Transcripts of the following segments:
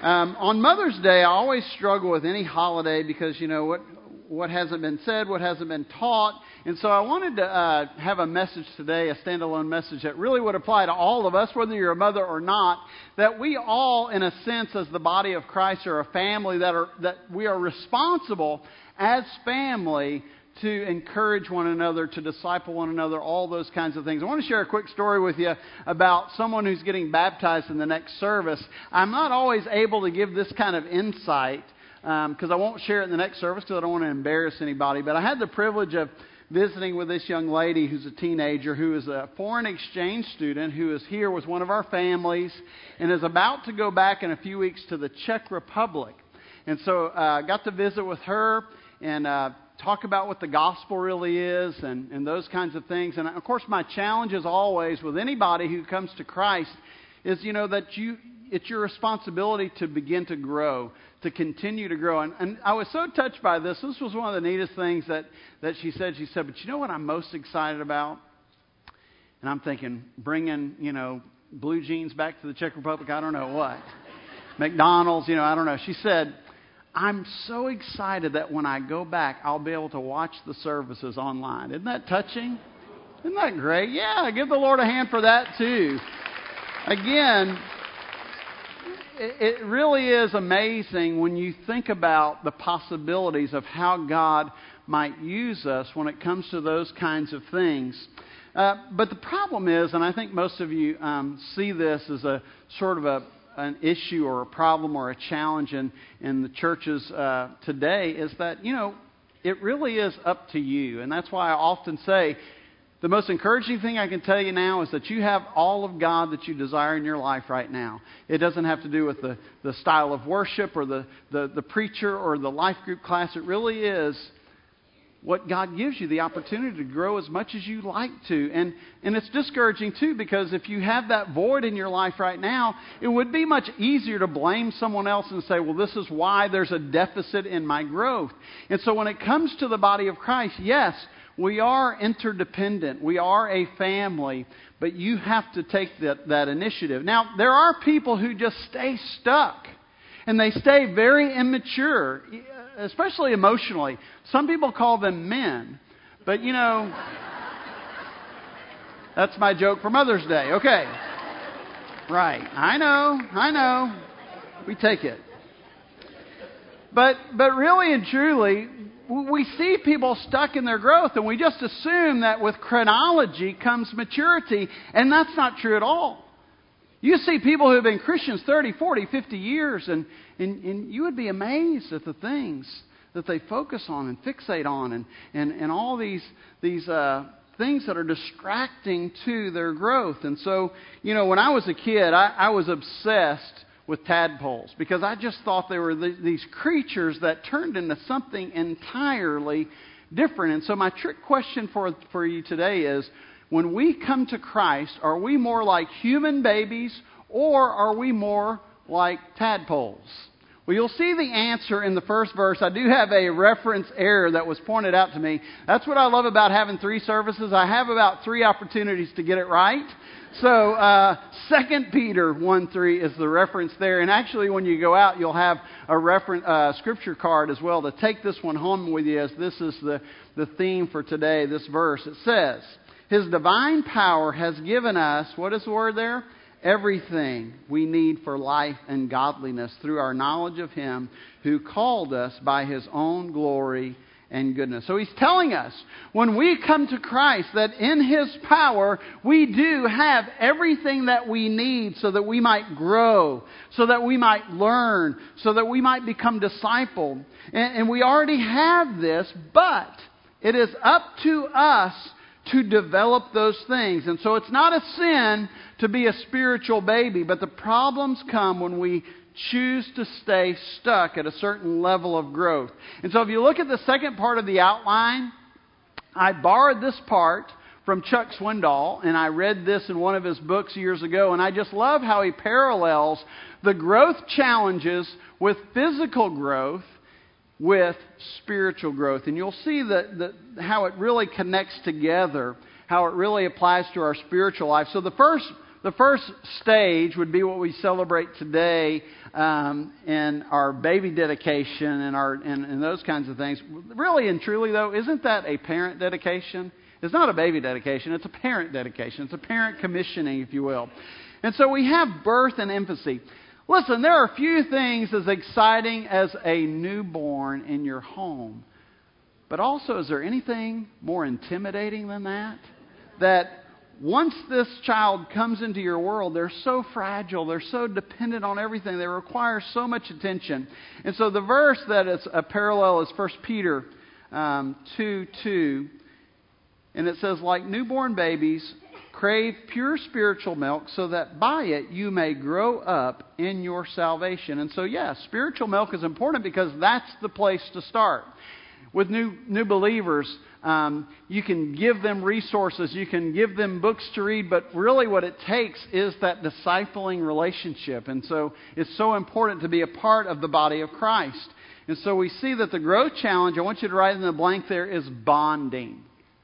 On Mother's Day, I always struggle with any holiday because, what hasn't been said, what hasn't been taught. And so I wanted to have a message today, a standalone message that really would apply to all of us, whether you're a mother or not, that we all, in a sense, as the body of Christ, are a family that we are responsible as family to encourage one another, to disciple one another, all those kinds of things. I want to share a quick story with you about someone who's getting baptized in the next service. I'm not always able to give this kind of insight because I won't share it in the next service because I don't want to embarrass anybody. But I had the privilege of visiting with this young lady who's a teenager who is a foreign exchange student who is here with one of our families and is about to go back in a few weeks to the Czech Republic. And so I got to visit with her and talk about what the gospel really is and those kinds of things. And of course, my challenge is always with anybody who comes to Christ is, that it's your responsibility to begin to grow, to continue to grow. And I was so touched by this. This was one of the neatest things that she said. She said, but you know what I'm most excited about? And I'm thinking, bringing, blue jeans back to the Czech Republic, I don't know what. McDonald's, I don't know. She said, I'm so excited that when I go back, I'll be able to watch the services online. Isn't that touching? Isn't that great? Yeah, give the Lord a hand for that too. Again, it really is amazing when you think about the possibilities of how God might use us when it comes to those kinds of things. But the problem is, and I think most of you see this as a sort of an issue or a problem or a challenge in the churches today, is that, it really is up to you. And that's why I often say the most encouraging thing I can tell you now is that you have all of God that you desire in your life right now. It doesn't have to do with the style of worship or the preacher or the life group class. It really is what God gives you, the opportunity to grow as much as you like to. And it's discouraging too, because if you have that void in your life right now, it would be much easier to blame someone else and say, well, this is why there's a deficit in my growth. And so when it comes to the body of Christ, yes, we are interdependent. We are a family, but you have to take that initiative. Now, there are people who just stay stuck, and they stay very immature, especially emotionally. Some people call them men, but that's my joke for Mother's Day. Okay. Right. I know. We take it. But really and truly, we see people stuck in their growth, and we just assume that with chronology comes maturity, and that's not true at all. You see people who have been Christians 30, 40, 50 years, and you would be amazed at the things that they focus on and fixate on, and all these things that are distracting to their growth. And so, when I was a kid, I was obsessed with tadpoles because I just thought they were these creatures that turned into something entirely different. And so my trick question for you today is, when we come to Christ, are we more like human babies or are we more like tadpoles? Well, you'll see the answer in the first verse. I do have a reference error that was pointed out to me. That's what I love about having 3 services. I have about 3 opportunities to get it right. So 2 Peter 1:3 is the reference there. And actually, when you go out, you'll have a reference scripture card as well to take this one home with you, as this is the theme for today, this verse. It says, His divine power has given us, what is the word there? Everything we need for life and godliness through our knowledge of Him who called us by His own glory and goodness. So He's telling us, when we come to Christ, that in His power we do have everything that we need so that we might grow, so that we might learn, so that we might become discipled. And we already have this, but it is up to us to develop those things. And so it's not a sin to be a spiritual baby, but the problems come when we choose to stay stuck at a certain level of growth. And so if you look at the second part of the outline, I borrowed this part from Chuck Swindoll, and I read this in one of his books years ago, and I just love how he parallels the growth challenges with physical growth with spiritual growth. And you'll see how it really connects together, how it really applies to our spiritual life. So the the first stage would be what we celebrate today in our baby dedication and those kinds of things. Really and truly, though, isn't that a parent dedication? It's not a baby dedication. It's a parent dedication. It's a parent commissioning, if you will. And so we have birth and infancy. Listen, there are few things as exciting as a newborn in your home. But also, is there anything more intimidating than that? That once this child comes into your world, they're so fragile, they're so dependent on everything, they require so much attention. And so the verse that is a parallel is 1 Peter 2:2. And it says, like newborn babies, crave pure spiritual milk so that by it you may grow up in your salvation. And so, yes, spiritual milk is important because that's the place to start. With new believers, you can give them resources, you can give them books to read, but really what it takes is that discipling relationship. And so it's so important to be a part of the body of Christ. And so we see that the growth challenge, I want you to write in the blank there, is bonding.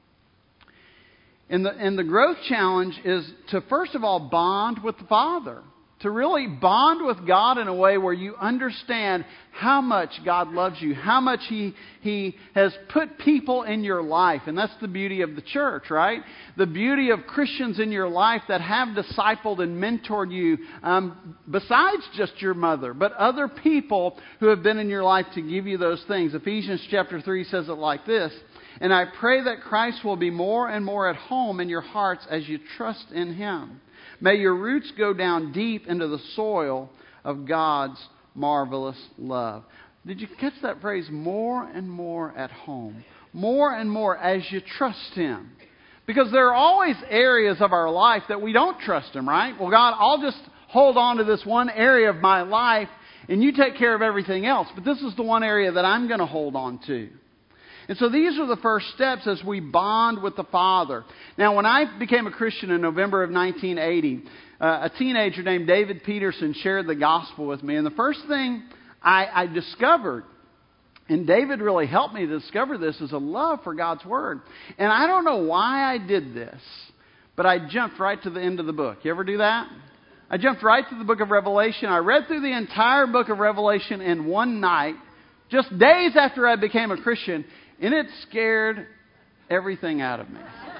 And the growth challenge is to, first of all, bond with the Father. To really bond with God in a way where you understand how much God loves you, how much He has put people in your life. And that's the beauty of the church, right? The beauty of Christians in your life that have discipled and mentored you, besides just your mother, but other people who have been in your life to give you those things. Ephesians chapter 3 says it like this: "And I pray that Christ will be more and more at home in your hearts as you trust in Him. May your roots go down deep into the soil of God's marvelous love." Did you catch that phrase? More and more at home. More and more as you trust Him. Because there are always areas of our life that we don't trust Him, right? Well, God, I'll just hold on to this one area of my life and you take care of everything else. But this is the one area that I'm going to hold on to. And so these are the first steps as we bond with the Father. Now, when I became a Christian in November of 1980, a teenager named David Peterson shared the gospel with me. And the first thing I discovered, and David really helped me to discover this, is a love for God's Word. And I don't know why I did this, but I jumped right to the end of the book. You ever do that? I jumped right to the book of Revelation. I read through the entire book of Revelation in one night, just days after I became a Christian. And it scared everything out of me.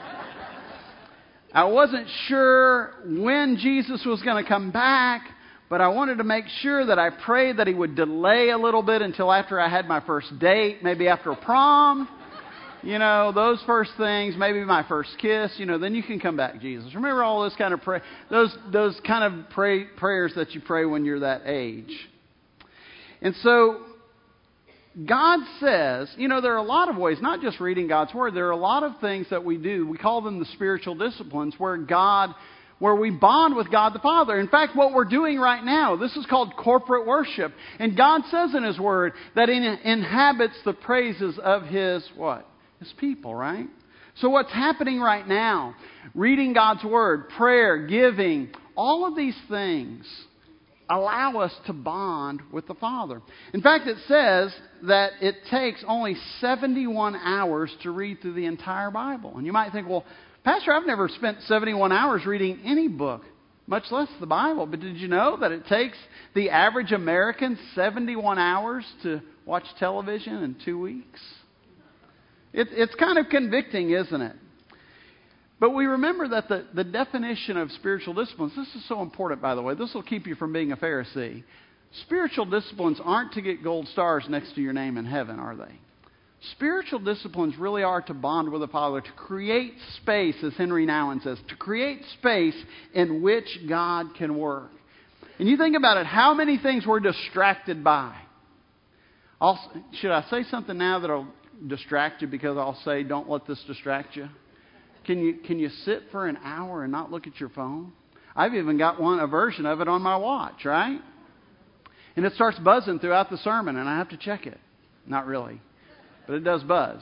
I wasn't sure when Jesus was going to come back, but I wanted to make sure that I prayed that He would delay a little bit until after I had my first date, maybe after prom. You know, those first things, maybe my first kiss, then you can come back, Jesus. Remember all those kind of those kind of prayers that you pray when you're that age. And so God says, there are a lot of ways, not just reading God's Word, there are a lot of things that we do. We call them the spiritual disciplines where we bond with God the Father. In fact, what we're doing right now, this is called corporate worship. And God says in His Word that He inhabits the praises of His, what? His people, right? So what's happening right now? Reading God's Word, prayer, giving, all of these things allow us to bond with the Father. In fact, it says that it takes only 71 hours to read through the entire Bible. And you might think, well, Pastor, I've never spent 71 hours reading any book, much less the Bible. But did you know that it takes the average American 71 hours to watch television in 2 weeks? It's kind of convicting, isn't it? But we remember that the definition of spiritual disciplines, this is so important, by the way. This will keep you from being a Pharisee. Spiritual disciplines aren't to get gold stars next to your name in heaven, are they? Spiritual disciplines really are to bond with the Father, to create space, as Henry Nouwen says, to create space in which God can work. And you think about it, how many things we're distracted by? Should I say something now that will distract you, because I'll say, don't let this distract you? Can you sit for an hour and not look at your phone? I've even got a version of it on my watch, right? And it starts buzzing throughout the sermon, and I have to check it. Not really, but it does buzz.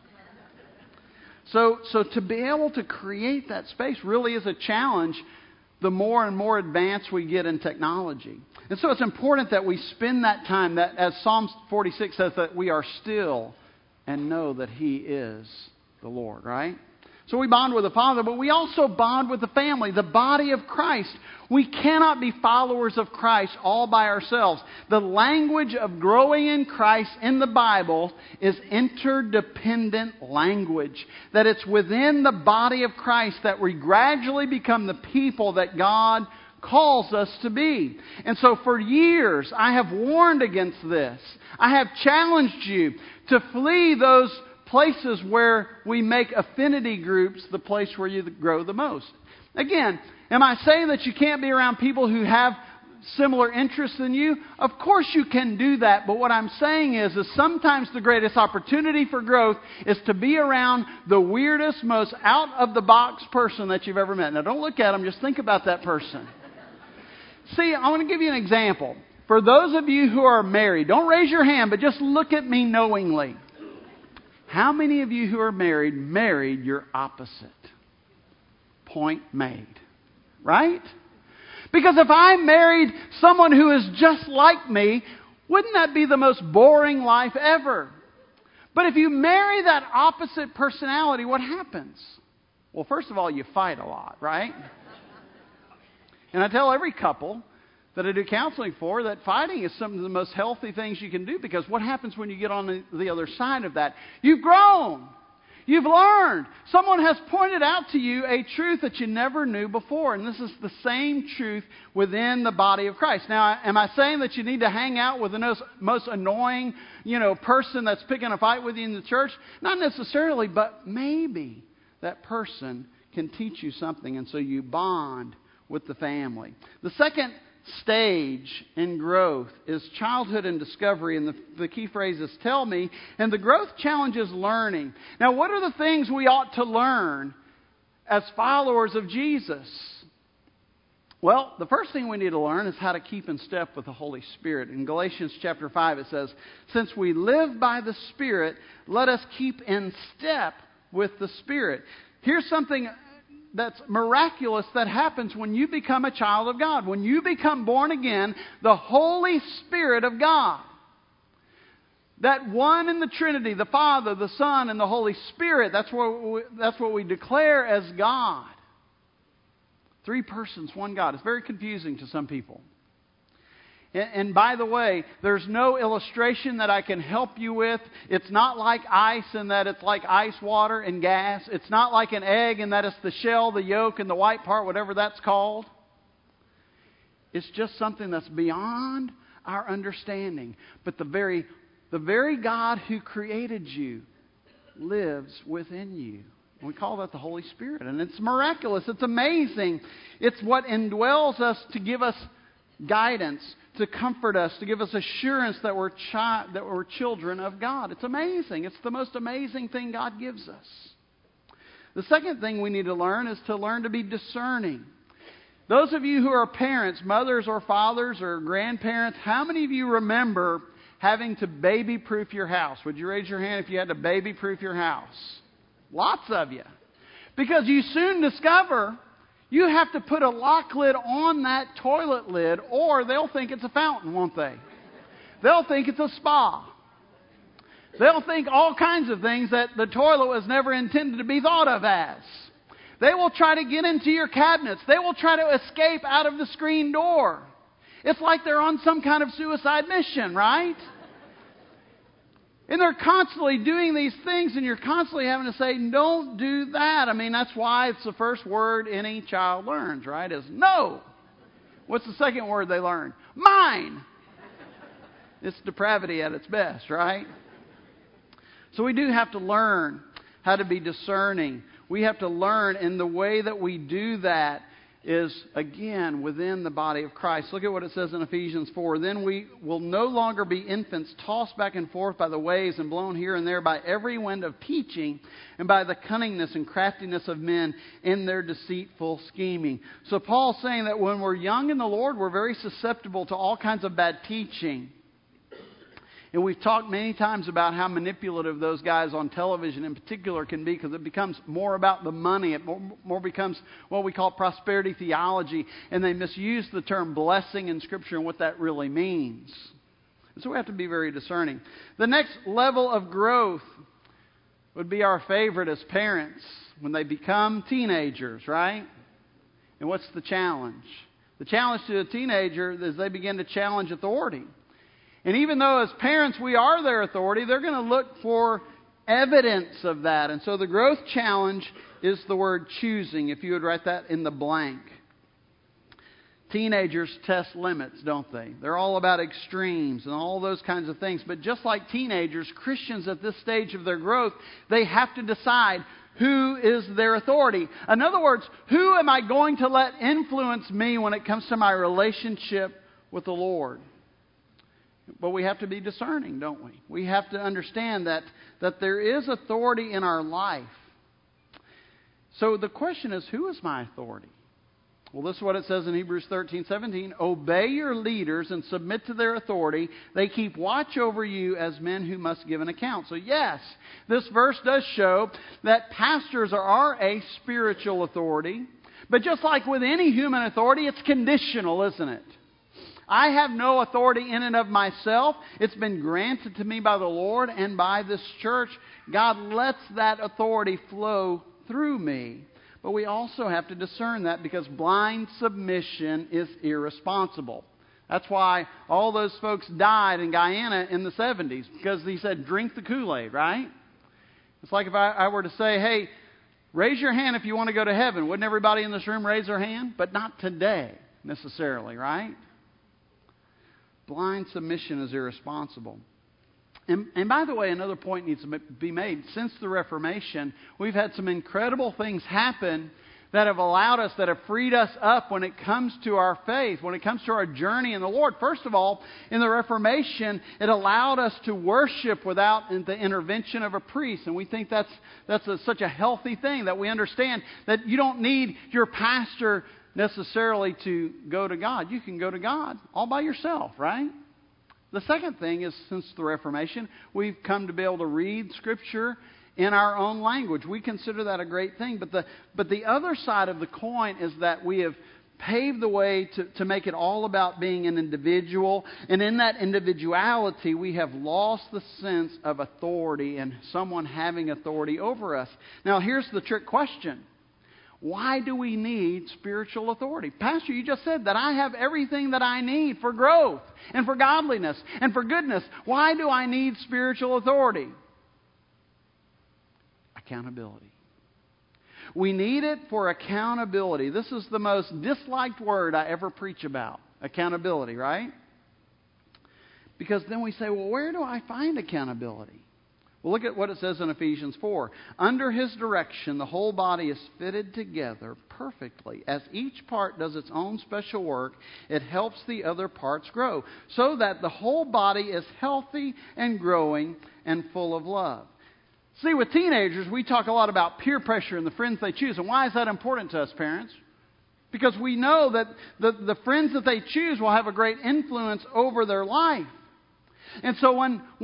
So to be able to create that space really is a challenge the more and more advanced we get in technology. And so it's important that we spend that time, that as Psalm 46 says, that we are still and know that He is the Lord, right? So we bond with the Father, but we also bond with the family, the body of Christ. We cannot be followers of Christ all by ourselves. The language of growing in Christ in the Bible is interdependent language. That it's within the body of Christ that we gradually become the people that God calls us to be. And so for years, I have warned against this. I have challenged you to flee those places where we make affinity groups the place where you grow the most. Again, am I saying that you can't be around people who have similar interests than you? Of course you can do that, but what I'm saying is sometimes the greatest opportunity for growth is to be around the weirdest, most out-of-the-box person that you've ever met. Now don't look at them, just think about that person. See, I want to give you an example. For those of you who are married, don't raise your hand, but just look at me knowingly. How many of you who are married your opposite? Point made. Right? Because if I married someone who is just like me, wouldn't that be the most boring life ever? But if you marry that opposite personality, what happens? Well, first of all, you fight a lot, right? And I tell every couple that I do counseling for that fighting is some of the most healthy things you can do, because what happens when you get on the other side of that? You've grown. You've learned. Someone has pointed out to you a truth that you never knew before. And this is the same truth within the body of Christ. Now, am I saying that you need to hang out with the most annoying, person that's picking a fight with you in the church? Not necessarily, but maybe that person can teach you something, and so you bond with the family. The second stage in growth is childhood and discovery, and the key phrase is tell me, and the growth challenge is learning. Now, what are the things we ought to learn as followers of Jesus? Well, the first thing we need to learn is how to keep in step with the Holy Spirit. In Galatians chapter 5 it says, since we live by the Spirit, let us keep in step with the Spirit. Here's something that's miraculous that happens when you become a child of God. When you become born again, the Holy Spirit of God, that one in the Trinity, the Father, the Son, and the Holy Spirit, that's what we declare as God. Three persons, one God. It's very confusing to some people. And by the way, there's no illustration that I can help you with. It's not like ice in that it's like ice water and gas. It's not like an egg in that it's the shell, the yolk, and the white part, whatever that's called. It's just something that's beyond our understanding. But the very God who created you lives within you. We call that the Holy Spirit. And it's miraculous. It's amazing. It's what indwells us to give us guidance, to comfort us, to give us assurance that we're children of God. It's amazing. It's the most amazing thing God gives us. The second thing we need to learn is to learn to be discerning. Those of you who are parents, mothers or fathers or grandparents, how many of you remember having to baby-proof your house? Would you raise your hand if you had to baby-proof your house? Lots of you. Because you soon discover you have to put a lock lid on that toilet lid, or they'll think it's a fountain, won't they? They'll think it's a spa. They'll think all kinds of things that the toilet was never intended to be thought of as. They will try to get into your cabinets. They will try to escape out of the screen door. It's like they're on some kind of suicide mission, right? And they're constantly doing these things, and you're constantly having to say, don't do that. I mean, that's why it's the first word any child learns, right? Is no. What's the second word they learn? Mine. It's depravity at its best, right? So we do have to learn how to be discerning. We have to learn, and the way that we do that is, again, within the body of Christ. Look at what it says in Ephesians 4. Then we will no longer be infants tossed back and forth by the waves and blown here and there by every wind of teaching and by the cunningness and craftiness of men in their deceitful scheming. So Paul's saying that when we're young in the Lord, we're very susceptible to all kinds of bad teaching. And we've talked many times about how manipulative those guys on television in particular can be, because it becomes more about the money. It more becomes what we call prosperity theology. And they misuse the term blessing in Scripture and what that really means. And so we have to be very discerning. The next level of growth would be our favorite as parents. when they become teenagers, right? And what's the challenge? The challenge to a teenager is they begin to challenge authority. And even though as parents we are their authority, they're going to look for evidence of that. And so the growth challenge is the word choosing, if you would write that in the blank. Teenagers test limits, don't they? They're all about extremes and all those kinds of things. But just like teenagers, Christians at this stage of their growth, they have to decide who is their authority. In other words, who am I going to let influence me when it comes to my relationship with the Lord? But we have to be discerning, don't we? We have to understand that there is authority in our life. So the question is, who is my authority? Well, this is what it says in Hebrews 13:17. Obey your leaders and submit to their authority. They keep watch over you as men who must give an account. So yes, this verse does show that pastors are a spiritual authority. But just like with any human authority, it's conditional, isn't it? I have no authority in and of myself. It's been granted to me by the Lord and by this church. God lets that authority flow through me. But we also have to discern that, because blind submission is irresponsible. That's why all those folks died in Guyana in the 70s, because he said, drink the Kool-Aid, right? It's like if I were to say, hey, raise your hand if you want to go to heaven. Wouldn't everybody in this room raise their hand? But not today, necessarily, right? Blind submission is irresponsible. And by the way, another point needs to be made. Since the Reformation, we've had some incredible things happen that have allowed us, that have freed us up when it comes to our faith, when it comes to our journey in the Lord. First of all, in the Reformation, it allowed us to worship without the intervention of a priest. And we think that's such a healthy thing, that we understand that you don't need your pastor necessarily to go to God. You can go to God all by yourself, right? The second thing is, since the Reformation, we've come to be able to read Scripture in our own language. We consider that a great thing. But the other side of the coin is that we have paved the way to make it all about being an individual. And in that individuality, we have lost the sense of authority and someone having authority over us. Now, here's the trick question. Why do we need spiritual authority? Pastor, you just said that I have everything that I need for growth and for godliness and for goodness. Why do I need spiritual authority? Accountability. We need it for accountability. This is the most disliked word I ever preach about. Accountability, right? Because then we say, well, where do I find accountability? Well, look at what it says in Ephesians 4. Under His direction, the whole body is fitted together perfectly. As each part does its own special work, it helps the other parts grow, so that the whole body is healthy and growing and full of love. See, with teenagers, we talk a lot about peer pressure and the friends they choose. And why is that important to us, parents? Because we know that the friends that they choose will have a great influence over their life. And so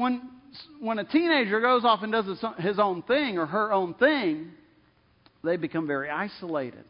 when a teenager goes off and does his own thing or her own thing, they become very isolated.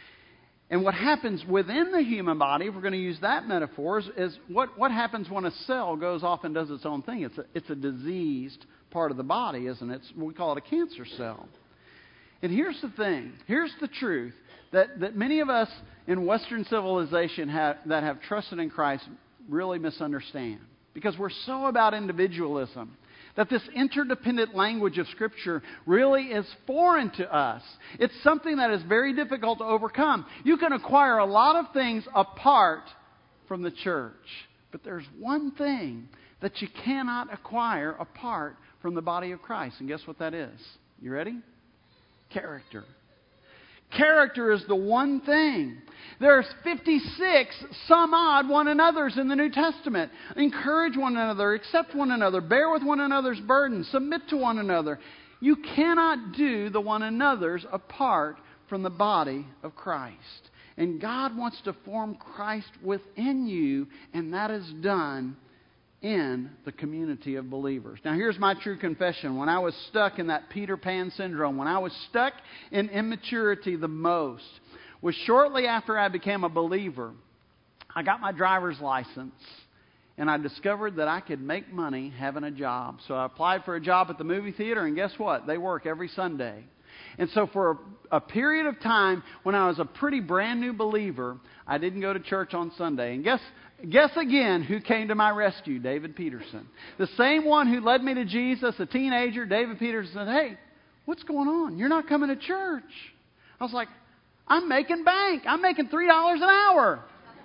And what happens within the human body, if we're going to use that metaphor, is what happens when a cell goes off and does its own thing. It's a diseased part of the body, isn't it? We call it a cancer cell. And here's the thing. Here's the truth that many of us in Western civilization that have trusted in Christ really misunderstand. Because we're so about individualism, that this interdependent language of Scripture really is foreign to us. It's something that is very difficult to overcome. You can acquire a lot of things apart from the church. But there's one thing that you cannot acquire apart from the body of Christ. And guess what that is? You ready? Character. Character is the one thing. There's 56 some odd one another's in the New Testament. Encourage one another, accept one another, bear with one another's burdens, submit to one another. You cannot do the one another's apart from the body of Christ. And God wants to form Christ within you, and that is done in the community of believers. Now, here's my true confession. When I was stuck in that Peter Pan syndrome, when I was stuck in immaturity the most, was shortly after I became a believer. I got my driver's license, and I discovered that I could make money having a job. So I applied for a job at the movie theater, and guess what? They work every Sunday. And so for a period of time, when I was a pretty brand new believer, I didn't go to church on Sunday. And guess again who came to my rescue? David Peterson. The same one who led me to Jesus, a teenager. David Peterson said, "Hey, what's going on? You're not coming to church." I was like, "I'm making bank. I'm making $3 an hour.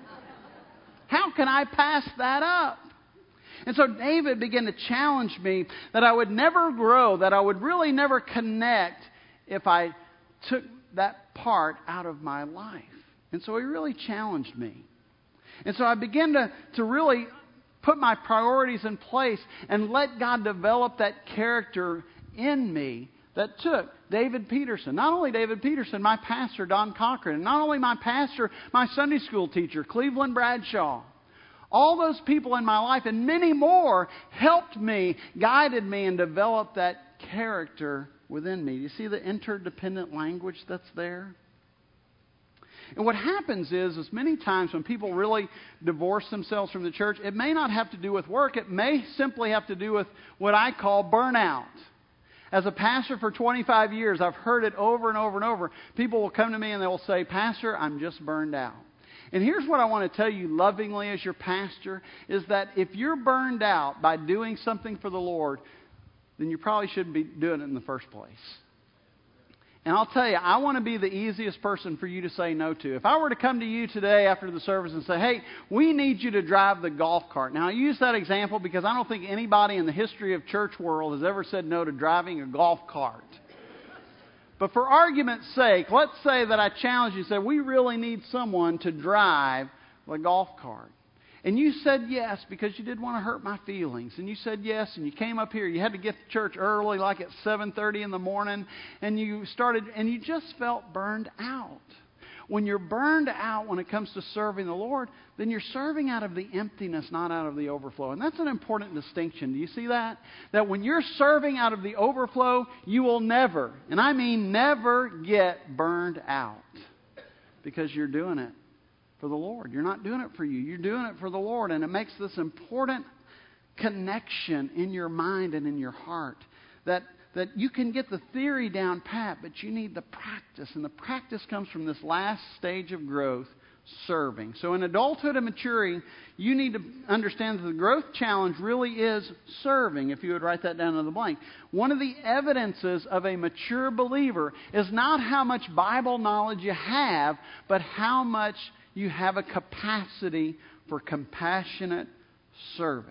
How can I pass that up?" And so David began to challenge me that I would never grow, that I would really never connect if I took that part out of my life. And so he really challenged me. And so I began to really put my priorities in place and let God develop that character in me that took David Peterson. Not only David Peterson, my pastor, Don Cochran. And not only my pastor, my Sunday school teacher, Cleveland Bradshaw. All those people in my life and many more helped me, guided me, and developed that character within me. You see the interdependent language that's there? And what happens is many times when people really divorce themselves from the church, it may not have to do with work. It may simply have to do with what I call burnout. As a pastor for 25 years, I've heard it over and over and over. People will come to me and they will say, "Pastor, I'm just burned out." And here's what I want to tell you lovingly as your pastor, is that if you're burned out by doing something for the Lord, then you probably shouldn't be doing it in the first place. And I'll tell you, I want to be the easiest person for you to say no to. If I were to come to you today after the service and say, "Hey, we need you to drive the golf cart." Now, I use that example because I don't think anybody in the history of church world has ever said no to driving a golf cart. But for argument's sake, let's say that I challenge you and say, "We really need someone to drive the golf cart." And you said yes because you didn't want to hurt my feelings. And you said yes, and you came up here. You had to get to church early, like at 7:30 in the morning. And you just felt burned out. When you're burned out when it comes to serving the Lord, then you're serving out of the emptiness, not out of the overflow. And that's an important distinction. Do you see that? That when you're serving out of the overflow, you will never, and I mean never, get burned out. Because you're doing it for the Lord. You're not doing it for you. You're doing it for the Lord. And it makes this important connection in your mind and in your heart that you can get the theory down pat, but you need the practice. And the practice comes from this last stage of growth, serving. So in adulthood and maturing, you need to understand that the growth challenge really is serving, if you would write that down in the blank. One of the evidences of a mature believer is not how much Bible knowledge you have, but how much you have a capacity for compassionate service.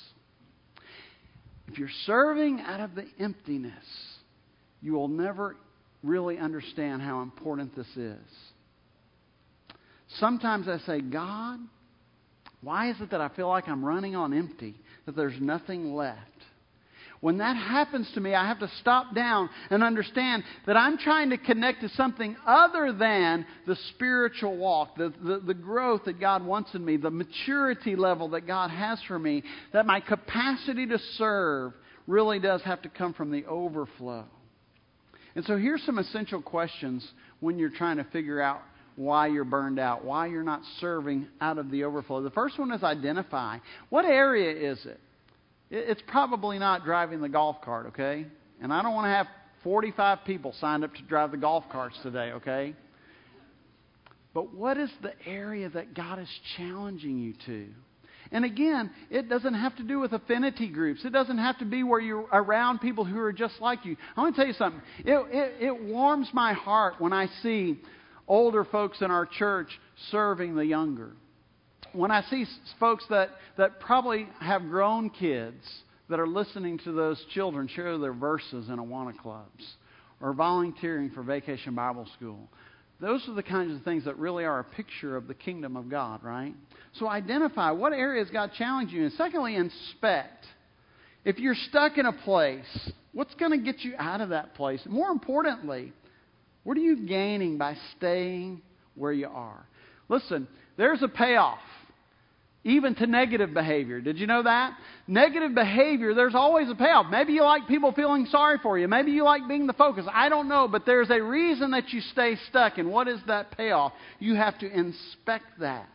If you're serving out of the emptiness, you will never really understand how important this is. Sometimes I say, "God, why is it that I feel like I'm running on empty, that there's nothing left?" When that happens to me, I have to stop down and understand that I'm trying to connect to something other than the spiritual walk, the growth that God wants in me, the maturity level that God has for me, that my capacity to serve really does have to come from the overflow. And so here's some essential questions when you're trying to figure out why you're burned out, why you're not serving out of the overflow. The first one is identify. What area is it? It's probably not driving the golf cart, okay? And I don't want to have 45 people signed up to drive the golf carts today, okay? But what is the area that God is challenging you to? And again, it doesn't have to do with affinity groups. It doesn't have to be where you're around people who are just like you. I want to tell you something. It warms my heart when I see older folks in our church serving the younger. When I see folks that probably have grown kids that are listening to those children share their verses in Awana clubs or volunteering for Vacation Bible School, those are the kinds of things that really are a picture of the kingdom of God, right? So identify what areas God challenged you in. Secondly, inspect. If you're stuck in a place, what's going to get you out of that place? More importantly, what are you gaining by staying where you are? Listen, there's a payoff, even to negative behavior. Did you know that? Negative behavior, there's always a payoff. Maybe you like people feeling sorry for you. Maybe you like being the focus. I don't know, but there's a reason that you stay stuck. And what is that payoff? You have to inspect that.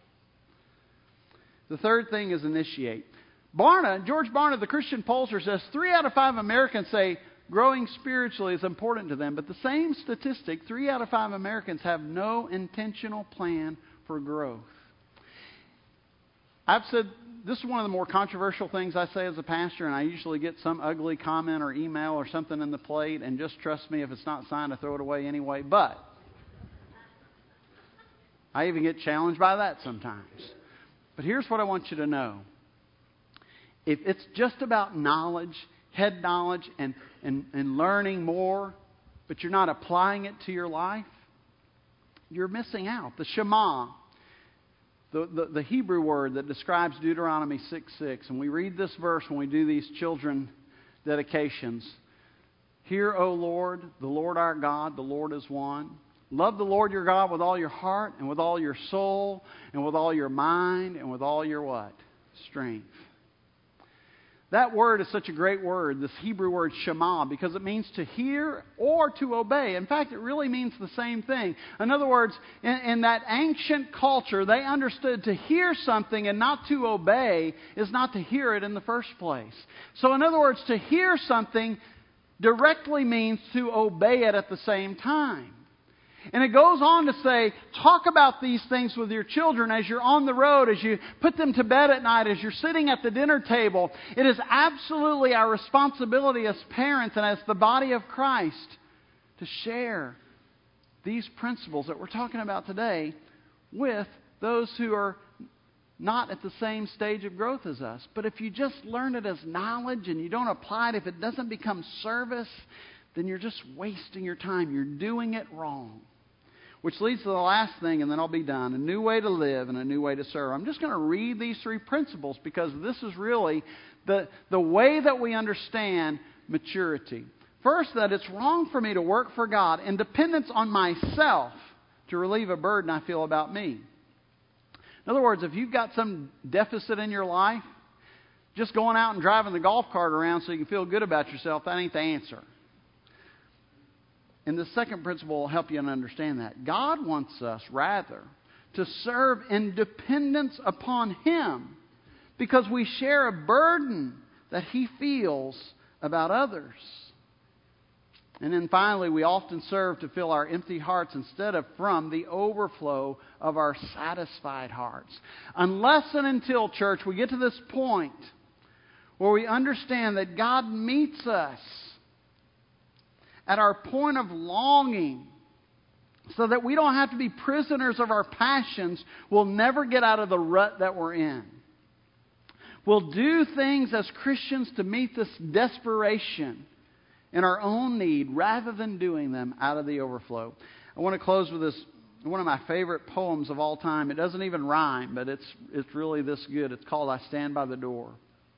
The third thing is initiate. George Barna, the Christian pollster, says 3 out of 5 Americans say growing spiritually is important to them. But the same statistic, 3 out of 5 Americans have no intentional plan for growth. I've said this is one of the more controversial things I say as a pastor, and I usually get some ugly comment or email or something in the plate, and just trust me, if it's not signed, I throw it away anyway. But I even get challenged by that sometimes. But here's what I want you to know. If it's just about knowledge, head knowledge, and learning more, but you're not applying it to your life, you're missing out. The Shema, the Hebrew word that describes Deuteronomy 6:6, and we read this verse when we do these children dedications. Hear, O Lord, the Lord our God, the Lord is one. Love the Lord your God with all your heart and with all your soul and with all your mind and with all your what? Strength. That word is such a great word, this Hebrew word Shema, because it means to hear or to obey. In fact, it really means the same thing. In other words, in that ancient culture, they understood to hear something and not to obey is not to hear it in the first place. So in other words, to hear something directly means to obey it at the same time. And it goes on to say, talk about these things with your children as you're on the road, as you put them to bed at night, as you're sitting at the dinner table. It is absolutely our responsibility as parents and as the body of Christ to share these principles that we're talking about today with those who are not at the same stage of growth as us. But if you just learn it as knowledge and you don't apply it, if it doesn't become service, then you're just wasting your time. You're doing it wrong. Which leads to the last thing, and then I'll be done. A new way to live and a new way to serve. I'm just going to read these 3 principles because this is really the way that we understand maturity. First, that it's wrong for me to work for God in dependence on myself to relieve a burden I feel about me. In other words, if you've got some deficit in your life, just going out and driving the golf cart around so you can feel good about yourself, that ain't the answer. And the second principle will help you understand that. God wants us, rather, to serve in dependence upon Him because we share a burden that He feels about others. And then finally, we often serve to fill our empty hearts instead of from the overflow of our satisfied hearts. Unless and until, church, we get to this point where we understand that God meets us at our point of longing so that we don't have to be prisoners of our passions, we'll never get out of the rut that we're in. We'll do things as Christians to meet this desperation in our own need rather than doing them out of the overflow. I want to close with this, one of my favorite poems of all time. It doesn't even rhyme, but it's really this good. It's called I Stand by the Door.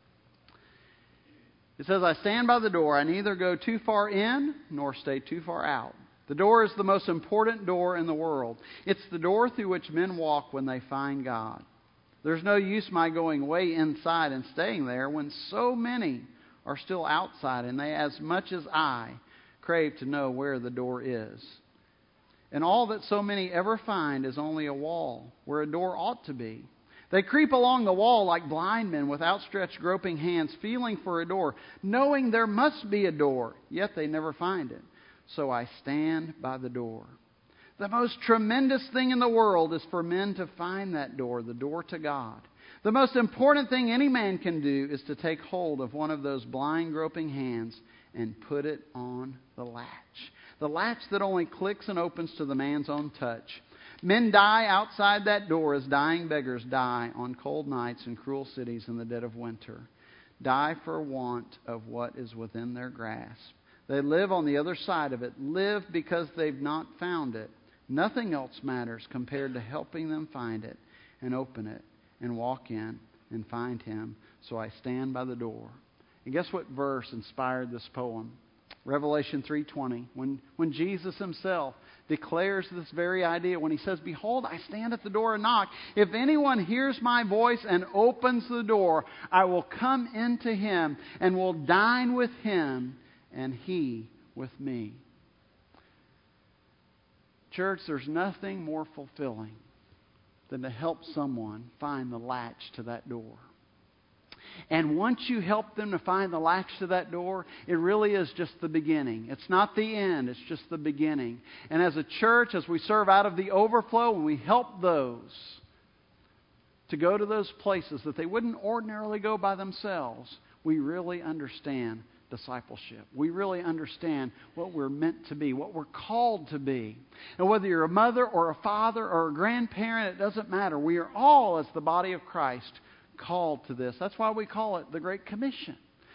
It says, I stand by the door. I neither go too far in nor stay too far out. The door is the most important door in the world. It's the door through which men walk when they find God. There's no use my going way inside and staying there when so many are still outside and they, as much as I, crave to know where the door is. And all that so many ever find is only a wall where a door ought to be. They creep along the wall like blind men with outstretched groping hands, feeling for a door, knowing there must be a door, yet they never find it. So I stand by the door. The most tremendous thing in the world is for men to find that door, the door to God. The most important thing any man can do is to take hold of one of those blind groping hands and put it on the latch. The latch that only clicks and opens to the man's own touch. Men die outside that door as dying beggars die on cold nights in cruel cities in the dead of winter. Die for want of what is within their grasp. They live on the other side of it. Live because they've not found it. Nothing else matters compared to helping them find it and open it and walk in and find Him. So I stand by the door. And guess what verse inspired this poem? Revelation 3:20. When Jesus Himself declares this very idea, when He says, Behold, I stand at the door and knock. If anyone hears my voice and opens the door, I will come into him and will dine with him and he with me. Church, there's nothing more fulfilling than to help someone find the latch to that door. And once you help them to find the latch to that door, it really is just the beginning. It's not the end, it's just the beginning. And as a church, as we serve out of the overflow, when we help those to go to those places that they wouldn't ordinarily go by themselves, we really understand discipleship. We really understand what we're meant to be, what we're called to be. And whether you're a mother or a father or a grandparent, it doesn't matter. We are all, as the body of Christ, called to this. That's why we call it the Great Commission.